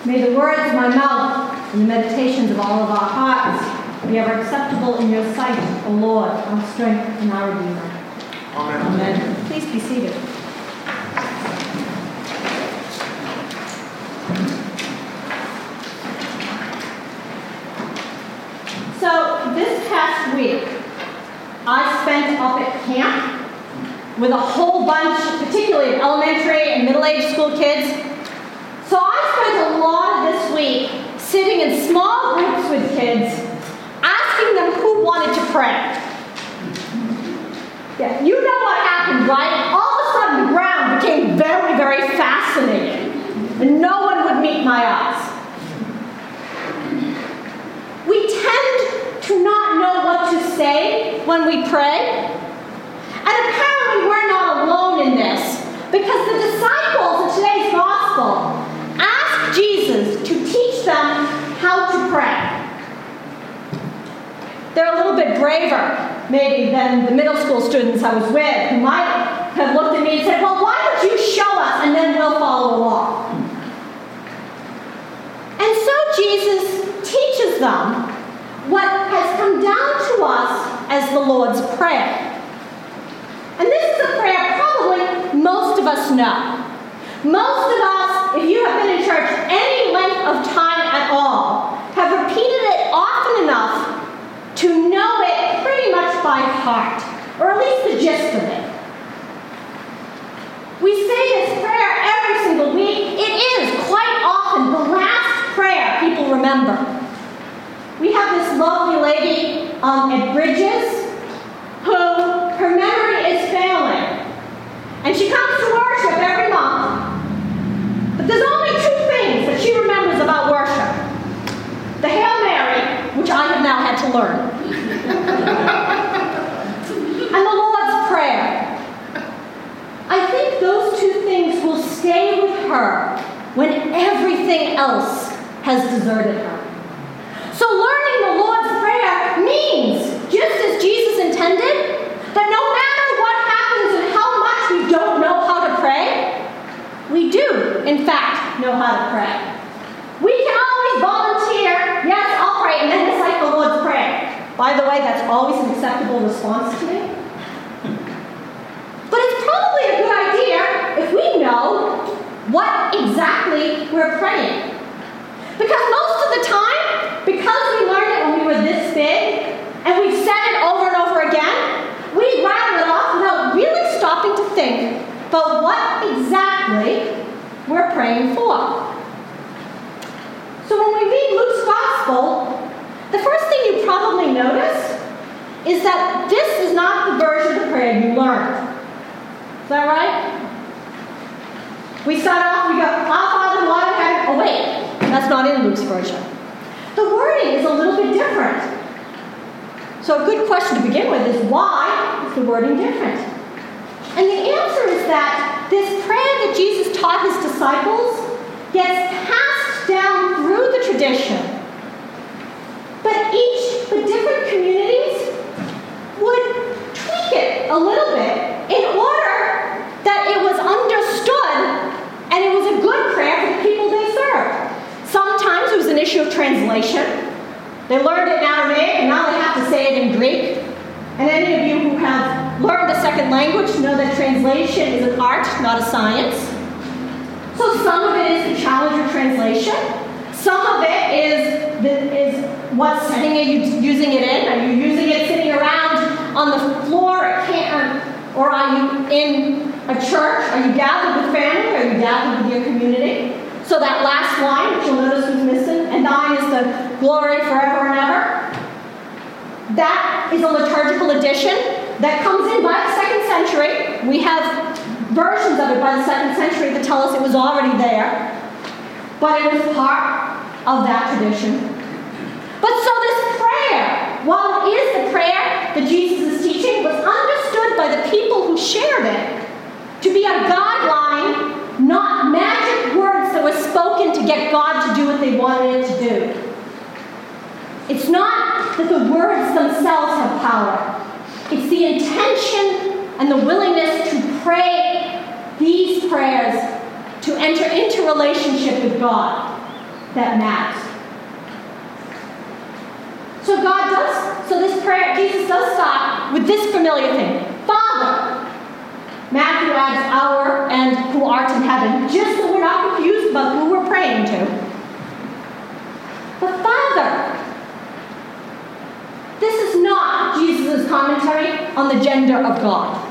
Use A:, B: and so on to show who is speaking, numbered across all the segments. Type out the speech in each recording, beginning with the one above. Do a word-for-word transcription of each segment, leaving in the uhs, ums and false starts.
A: May the words of my mouth and the meditations of all of our hearts be ever acceptable in your sight, O Lord, our strength and our Redeemer.
B: Amen.
A: Amen. Please be seated. So this past week, I spent up at camp with a whole bunch, particularly of elementary and middle-aged school kids. So I spent a lot of this week sitting in small groups with kids, asking them who wanted to pray. Yeah, you know what happened, right? All of a sudden the ground became very, very fascinating, and no one would meet my eyes. We tend to not know what to say when we pray. And apparently we're not alone in this, because the disciples in today's gospel asked Jesus to teach them how to pray. They're a little bit braver, maybe, than the middle school students I was with, who might have looked at me and said, well, why don't you show us and then we'll follow along? And so Jesus teaches them what has come down to us as the Lord's Prayer. And this is a prayer probably most of us know. Most of us, if you have been in church any length of time at all, have repeated it often enough to know it pretty much by heart, or at least the gist of it. We say this prayer every single week. It is quite often the last prayer people remember. We have this lovely lady um, at Bridges who her memory is failing. And she comes to worship every month. But there's only two things that she remembers about worship. The Hail Mary, which I have now had to learn. And the Lord's Prayer. I think those two things will stay with her when everything else has deserted her. So learning the Lord's Prayer means, just as Jesus intended, that no matter what happens and how much we don't know how to pray, we do, in fact, know how to pray. We can always volunteer, yes, I'll pray, and then recite the Lord's Prayer. By the way, that's always an acceptable response to me. But it's probably a good idea if we know what exactly we're praying. Because most of the time, because we learned it when we were this big, and we've said it over and over again, we rattle it off without really stopping to think about what exactly we're praying for. So when we read Luke's Gospel, the first thing you probably notice is that this is not the version of prayer you learned. Is that right? We start off, we go, Our Father, who art in heaven. Oh wait, that's not in Luke's version. The wording is a little bit different. So a good question to begin with is, why is the wording different? And the answer is that this prayer that Jesus taught his disciples gets passed down through the tradition. But each, the different communities would tweak it a little bit in order that it was understood and it was a good prayer for the people they served. Sometimes it was an issue of translation. They learned it in Aramaic, and now they have to say it in Greek. And any of you who have learned a second language know that translation is an art, not a science. So some of it is the challenge of translation. Some of it is, the, is what setting are you using it in? Are you using it sitting around on the floor at camp, or are you in a church? Are you gathered with family? Are you gathered with your community? So that last line, which you'll notice was missing, and thine is the glory forever and ever. That is a liturgical addition that comes in by the second century. We have versions of it by the second century that tell us it was already there. But it was part of that tradition. But so this prayer, while it is the prayer that Jesus is teaching, was understood by the people who shared it to be a guideline, not magic words that were spoken to get God to do what they wanted it to do. It's not that the words themselves have power. It's the intention and the willingness to pray these prayers, to enter into relationship with God. that matters. So God does, so this prayer, Jesus does start with this familiar thing. Father. Matthew adds our and who art in heaven, just so we're not confused about who we're praying to. But Father. This is not Jesus' commentary on the gender of God.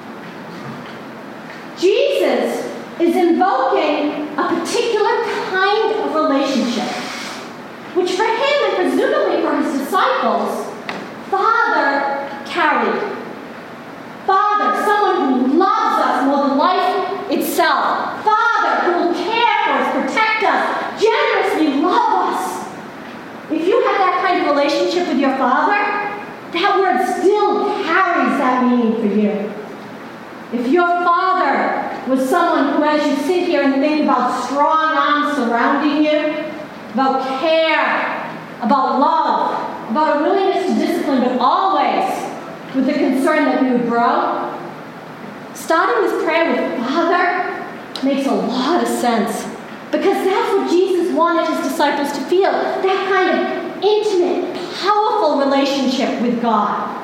A: Jesus is invoking a particular kind of relationship, which for him and presumably for his disciples, Father carried. Father, someone who loves us more than life itself. Father, who will care for us, protect us, generously love us. If you have that kind of relationship with your Father, that word still carries that meaning for you. If your Father was someone who, as you sit here and think about strong arms surrounding you, about care, about love, about a willingness to discipline, but always with the concern that we would grow, starting this prayer with Father makes a lot of sense, because that's what Jesus wanted his disciples to feel, that kind of intimate, powerful relationship with God.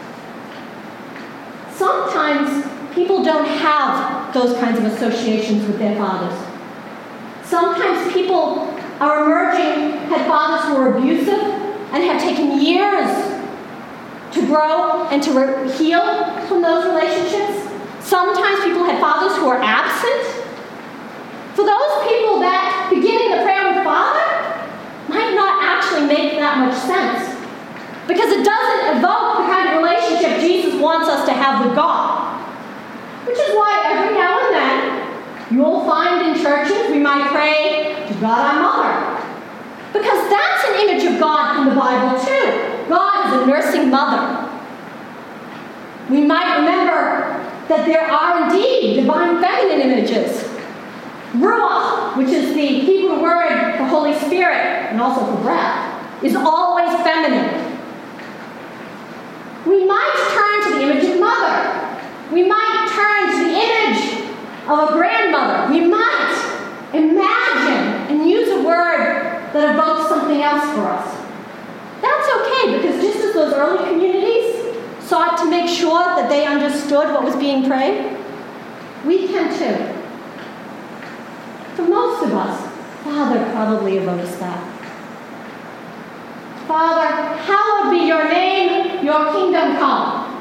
A: Sometimes people don't have those kinds of associations with their fathers. Sometimes people are emerging, had fathers who were abusive and have taken years to grow and to re- heal from those relationships. Sometimes people had fathers who were absent. For those people, that beginning the prayer with Father might not actually make that much sense, because it doesn't evoke the kind of relationship Jesus wants us to have with God. Which is why every now and then you'll find in churches we might pray to God our Mother, because that's an image of God from the Bible too. God is a nursing mother. We might remember that there are indeed divine feminine images. Ruach, which is the Hebrew word for Holy Spirit and also for breath, is always feminine. We might turn to the image of mother. We might turn to the image of a grandmother. We might imagine and use a word that evokes something else for us. That's okay, because just as those early communities sought to make sure that they understood what was being prayed, we can too. For most of us, Father probably evokes that. Father, hallowed be your name, your kingdom come.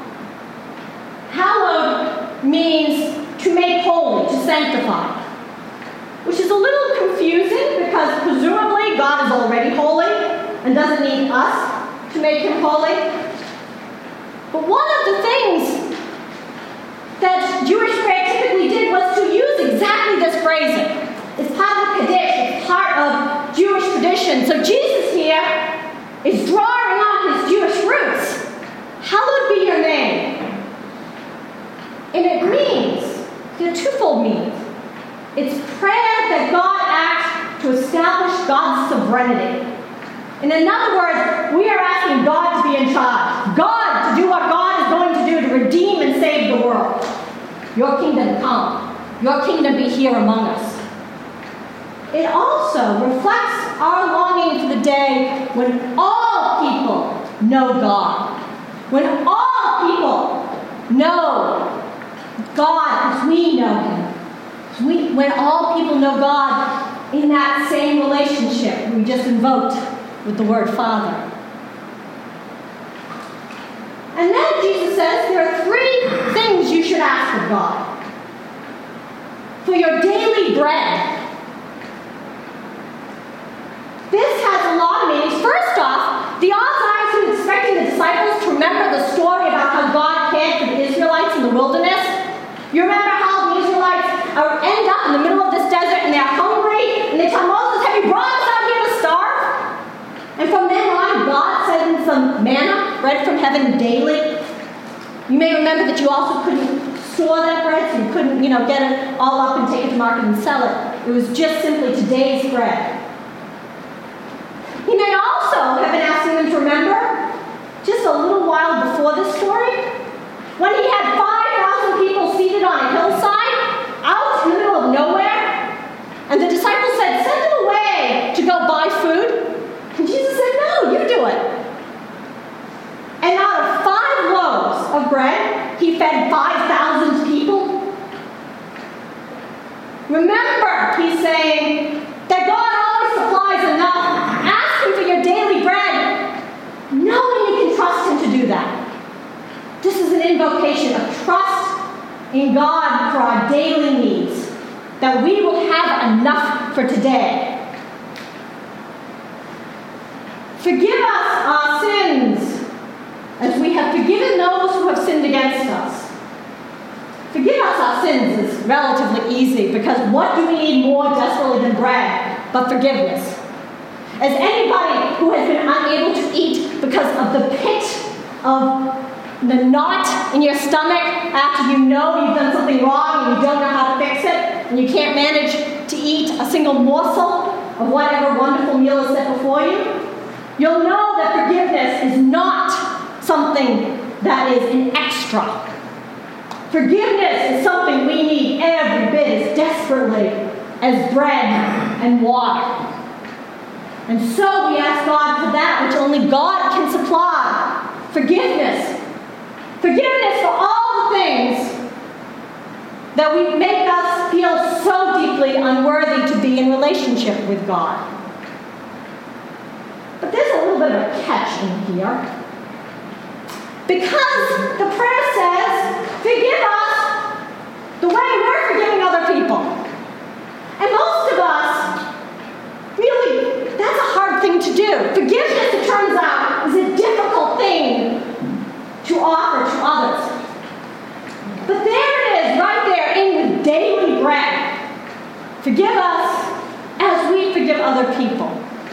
A: Hallowed means to make holy, to sanctify, which is a little confusing because presumably God is already holy and doesn't need us to make him holy. But one of the things that Jewish prayer typically did was to use exactly this phrasing. It's part of the Kaddish, it's part of Jewish tradition. So Jesus here is drawing on his Jewish roots. Hallowed be your name. And it means, there are twofold meanings. It's prayer that God acts to establish God's sovereignty. And in other words, we are asking God to be in charge. God to do what God is going to do to redeem and save the world. Your kingdom come. Your kingdom be here among us. It also reflects our longing for the day when all people know God. When all people know God as we know him. We, when all people know God in that same relationship we just invoked with the word Father. And then Jesus says there are three things you should ask of God. For your daily bread. This has a lot of meanings. First off, the authors were expecting the disciples to remember the story about how God cared for the Israelites in the wilderness. You remember how the Israelites are, end up in the middle of this desert and they're hungry, and they tell Moses, have you brought us out here to starve? And from then on, God sent them some manna, bread from heaven daily. You may remember that you also couldn't store that bread, so you couldn't, you know, get it all up and take it to market and sell it. It was just simply today's bread. He may also have been asking them to remember, just a little while before this story, when he had five thousand people seated on a hillside, out in the middle of nowhere, and the disciples said, send them away to go buy for today. Forgive us our sins as we have forgiven those who have sinned against us. Forgive us our sins is relatively easy, because what do we need more desperately than bread but forgiveness? As anybody who has been unable to eat because of the pit of the knot in your stomach after you know you've done something wrong and you don't know how to fix it, and you can't manage to eat a single morsel of whatever wonderful meal is set before you, you'll know that forgiveness is not something that is an extra. Forgiveness is something we need every bit as desperately as bread and water. And so we ask God for that which only God can supply. Forgiveness. Forgiveness for all the things that we make us feel so deeply unworthy to be in relationship with God. But there's a little bit of a catch in here. Because the prayer says, forgive us the way we're forgiving other people. And most of us, really, that's a hard thing to do. Forgiveness, it turns out, is a difficult thing to offer to others. But there it is, right there in the daily bread. Forgive us as we forgive other people.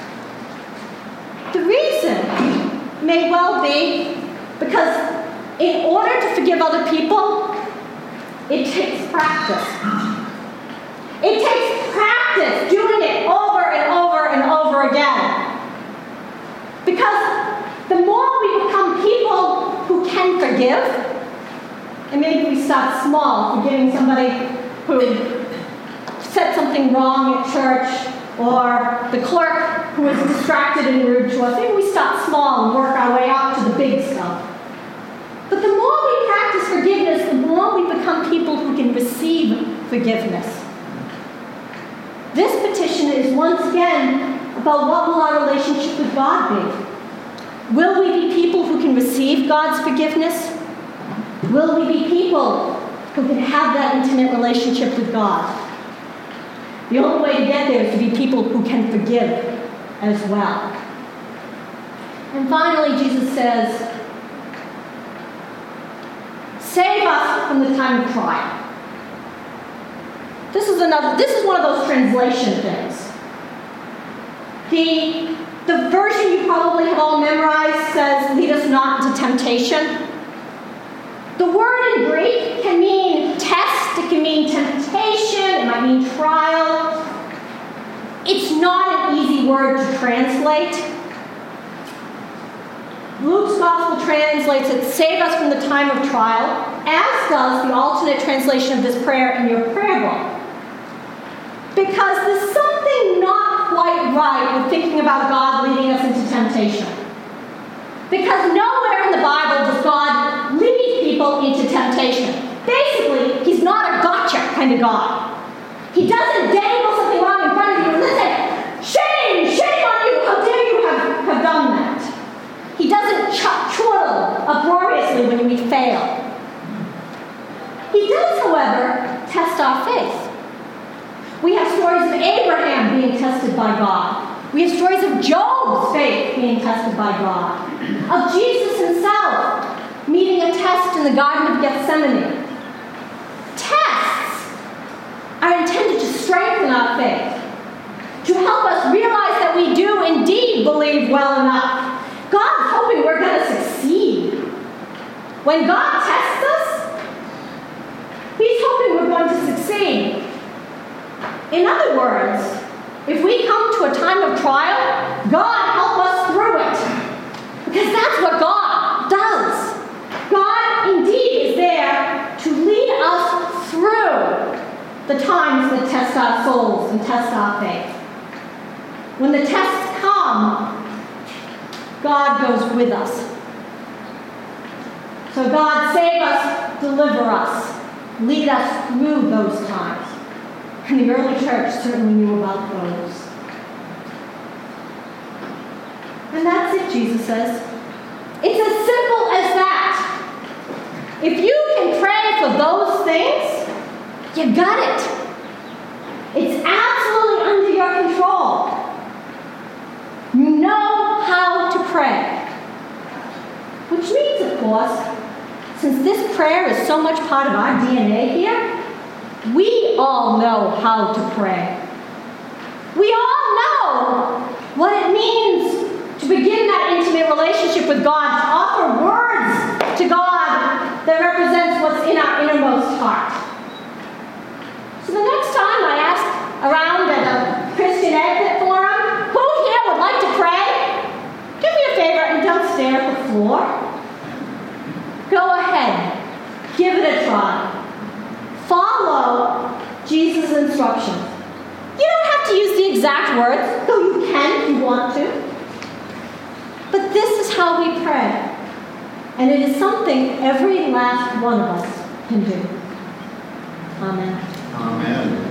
A: The reason may well be because in order to forgive other people, it takes practice. It takes practice doing it over and over and over again. Because the more we become people who can forgive, and maybe we start small, forgiving somebody who said something wrong at church, or the clerk who was distracted and rude to us. Maybe we start small and work our way up to the big stuff. But the more we practice forgiveness, the more we become people who can receive forgiveness. This petition is once again about what will our relationship with God be. Will we be people who can receive God's forgiveness? Will we be people who can have that intimate relationship with God? The only way to get there is to be people who can forgive as well. And finally, Jesus says, save us from the time of trial. This is another, this is one of those translation things. The, the version you probably have all memorized says, lead us not into temptation. The word in Greek can mean test, it can mean temptation, it might mean trial. It's not an easy word to translate. Luke's gospel translates it, save us from the time of trial, as does the alternate translation of this prayer in your prayer book. Because there's something not quite right with thinking about God leading us into temptation. Because nowhere in the Bible does God lead people into temptation. Basically, he's not a gotcha kind of God. He doesn't dangle something wrong in front of you and listen, shame, shame on you, how dare you have, have done that. He doesn't ch- chortle uproariously when we fail. He does, however, test our faith. We have stories of Abraham being tested by God. We have stories of Job's faith being tested by God. Of Jesus himself meeting a test in the Garden of Gethsemane. Tests are intended to strengthen our faith, to help us realize that we do indeed believe well enough. God's hoping we're going to succeed. When God tests us, he's hoping we're going to succeed. In other words, if we come to a time of trial, God help us through it. Because that's what God does. God indeed is there to lead us through the times that test our souls and test our faith. When the tests come, God goes with us. So God, save us, deliver us, lead us through those times. And the early church certainly knew about those. And that's it, Jesus says. It's as simple as that. If you can pray for those things, you got it. It's absolutely under course, since this prayer is so much part of our D N A here, we all know how to pray. We all know what it means to begin that intimate relationship with God, to offer words to God that represents what's in our innermost heart. So the next time I ask around at a Christian exit forum, who here would like to pray? Do me a favor and don't stare at the floor. Go ahead. Give it a try. Follow Jesus' instructions. You don't have to use the exact words, though you can if you want to. But this is how we pray. And it is something every last one of us can do. Amen.
B: Amen.